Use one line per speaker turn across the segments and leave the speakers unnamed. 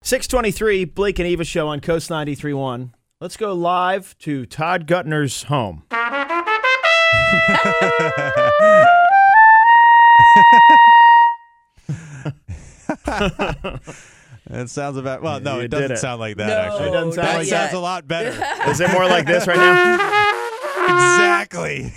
623, Blake and Eva show on Coast 93.1. Let's go live to Todd Gutner's home.
It sounds about, well, no,
You
it doesn't
did it.
sound like that,
No,
actually.
It doesn't sound
That
like
sounds
that.
a lot better.
Is it more like this right now?
Exactly.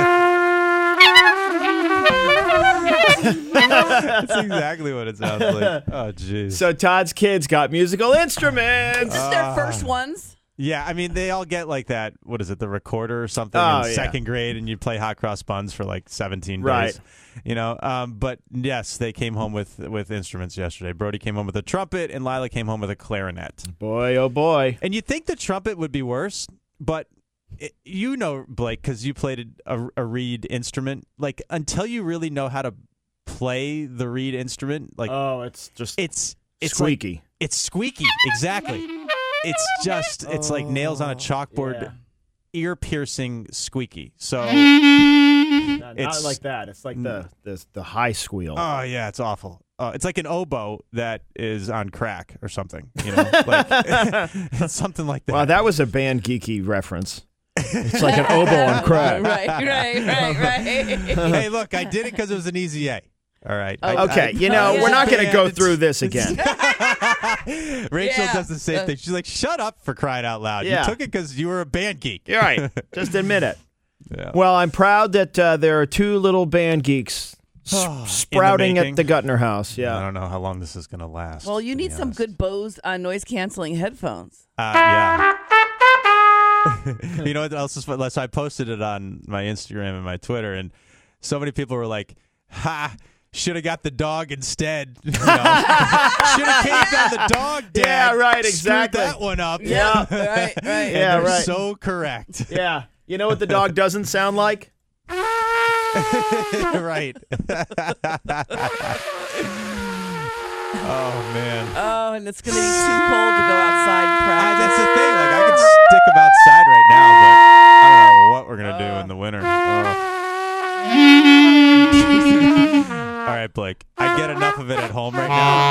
That's exactly what it sounds like. Oh, jeez.
So Todd's kids got musical instruments.
Is this their first ones?
Yeah, I mean, they all get like that, what is it, the recorder or something
Oh,
in
yeah.
second grade, and you play hot cross buns for like 17
Right.
days. You know, but yes, they came home with instruments yesterday. Brody came home with a trumpet, and Lila came home with a clarinet.
Boy, oh boy.
And you'd think the trumpet would be worse, but you know, Blake, because you played a reed instrument, like until you really know how to play the reed instrument, like
It's just
it's
squeaky.
like, it's squeaky, exactly. It's just it's like nails on a chalkboard,
yeah.
ear piercing squeaky. So
Not
it's
like that. It's like the high squeal.
oh yeah, it's awful. It's like an oboe that is on crack or something. You know, like it's something like that.
Wow, that was a band geeky reference. It's like an oboe on crack.
Right.
Hey, look, I did it because it was an easy A. All right.
Okay, we're not going to go through this again.
Rachel
Yeah.
does the same thing. She's like, "Shut up!" For crying out loud.
Yeah.
You took it because you were a band geek.
You're right. Just admit it.
Yeah.
Well, I'm proud that there are two little band geeks sprouting
making.
at the Gutner house.
I
Yeah.
don't know how long this is going to last.
Well, you
to be
need some
honest.
good Bose noise canceling headphones.
Yeah. You know what else is fun? So I posted it on my Instagram and my Twitter, and so many people were like, "Ha! Should have got the dog instead. Should have caved on the dog, Dad.
Yeah, right,
Screwed
exactly.
that one up.
Yeah.
Right.
And
Yeah,
they're
right.
so correct.
Yeah. You know what the dog doesn't sound like?
Right. Oh man.
Oh, and it's going to be too cold to go outside and practice.
That's the thing. Like I could stick them outside right now, but I don't know what we're gonna do in the winter. All right, Blake. I get enough of it at home right now.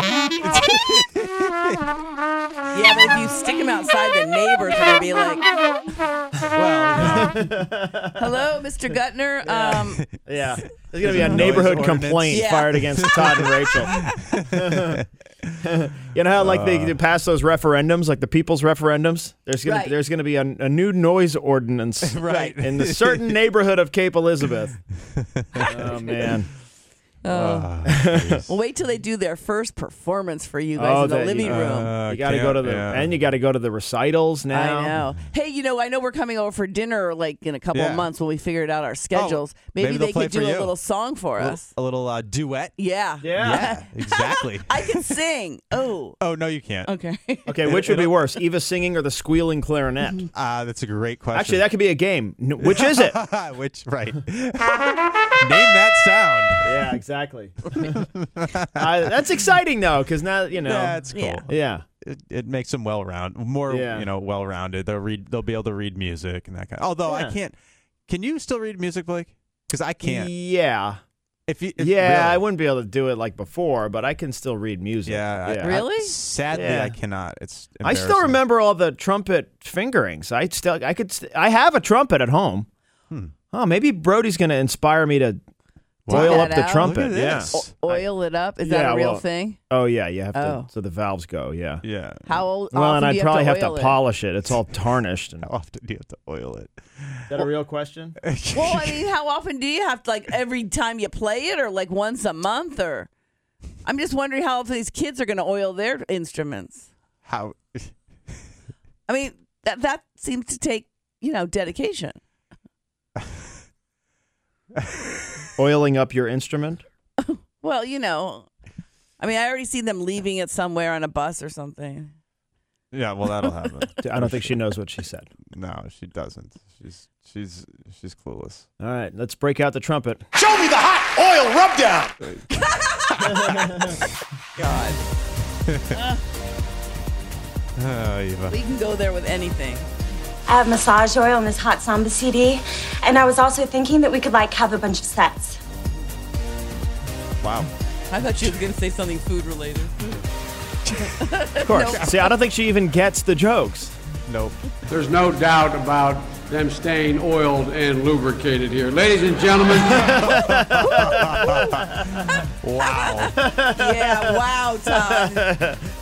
Yeah, but if you stick them outside, the neighbors are going to be like,
Well,
"Hello, Mr. Gutner.
Yeah. There's going to be a
Noise
neighborhood
ordinance.
complaint
Yeah.
fired against Todd and Rachel. You know how like they pass those referendums, like the people's referendums? There's
Right.
going to be a new noise ordinance
right.
in the certain neighborhood of Cape Elizabeth. Oh, man.
Well, wait till they do their first performance for you guys in the living room.
You got to go to and you got to go to the recitals now.
I know. Hey, I know we're coming over for dinner like in a couple of
Yeah.
months when we figured out our schedules.
maybe
Maybe
they'll
they
play
could do
for
a
you.
little song for us.
A little duet.
Yeah.
Yeah.
Exactly.
I can sing. Oh.
Oh no, you can't.
Okay.
Okay, which would be worse, Eva singing or the squealing clarinet?
That's a great question.
Actually, that could be a game. Which is it?
Which right? Name that sound.
Yeah, exactly. That's exciting though, because now
Yeah, it's cool.
Yeah.
Yeah.
It makes them more
Yeah.
well-rounded. They'll be able to read music and that kind. Although
Yeah.
I can't. Can you still read music, Blake? Because I can't.
Yeah.
If
Yeah,
really.
I wouldn't be able to do it like before, but I can still read music.
Yeah.
Really?
Sadly,
Yeah.
I cannot. It's.
I still
embarrassing.
remember all the trumpet fingerings. I have a trumpet at home. Oh, maybe Brody's going to inspire me to oil
That
up the
out.
trumpet.
Look at
Yeah.
this.
Oil it up. Is
Yeah,
that a real
well-
thing?
Oh yeah, you have to.
Oh.
So the valves go. Yeah.
Yeah.
How old?
Well,
often
and
do
I'd
you
probably have to
oil it?
polish it. It's all tarnished.
How often do you have to oil it?
Is that a real question?
Well, I mean, how often do you have to, like, every time you play it, or like once a month, or? I'm just wondering how often these kids are going to oil their instruments.
How?
I mean, that seems to take, dedication.
Oiling up your instrument?
Well, I mean, I already seen them leaving it somewhere on a bus or something.
Yeah. Well, that'll happen.
I don't think she knows what she said.
No, she doesn't. She's clueless.
All right, let's break out the trumpet.
Show me the hot oil rubdown.
God,
Oh, Eva.
we can go there with anything.
I have massage oil on this hot samba CD, and I was also thinking that we could have a bunch of sets.
Wow.
I thought she was going to say something food related.
Of course. See, I don't think she even gets the jokes.
Nope.
There's no doubt about them staying oiled and lubricated here. Ladies and gentlemen.
Wow.
Yeah, wow, Todd.